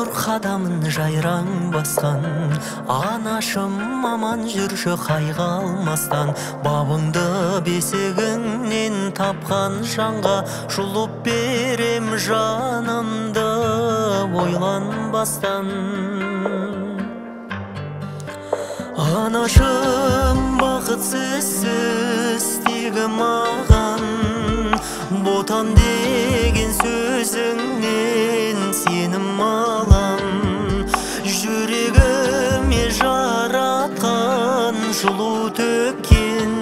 қадамын жайраң басқан, анашым аман жүрші қайғы алмастан. Бабыңды бесігіңнен тапқан жанға жұлып берем жанымды ойланбастан. Анашым бақытсыз тегі маған, ботам деген сөзіңнен сенім алам. Жүрегіме жаратқан жылу төккен,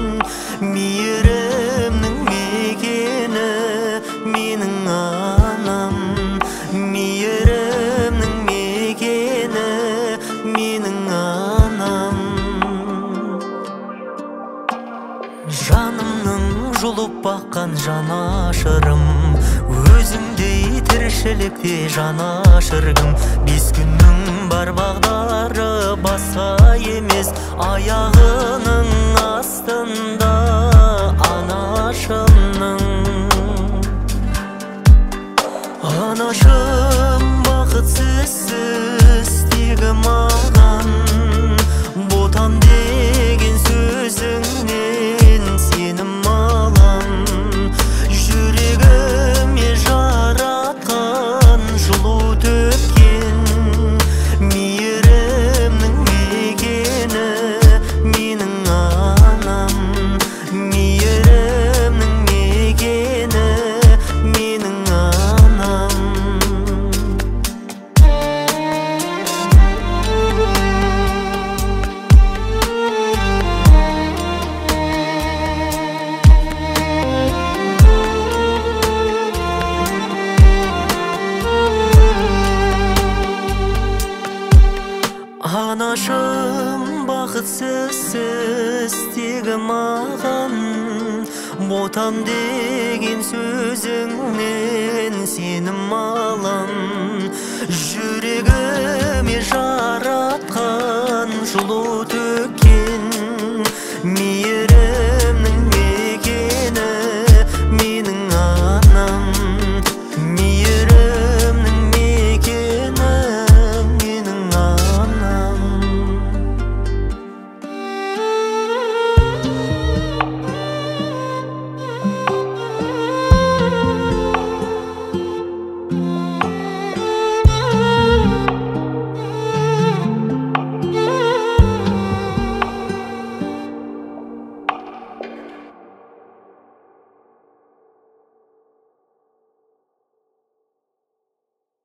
мейірімнің мекені менің анам. Мейірімнің мекені менің анам. Жанымның жұлып баққан жанашырым, өзіңдей тіршілікте жанашыргым. 5 күннің бар бағдары басқа емес, аяғының астында анашымның. Анашым бақытсыз тегі маған, ботам деген сөзіңнен сенім алам. Жүрегіме жаратқан жылу төккен, мейірімнің мекені менің анам. Мейірімнің мекені менің анам. Анашым бақытсыз тегі маған, ботам деген сөзіңнен сенім алам. Жүрегіме жаратқан жылу төккен,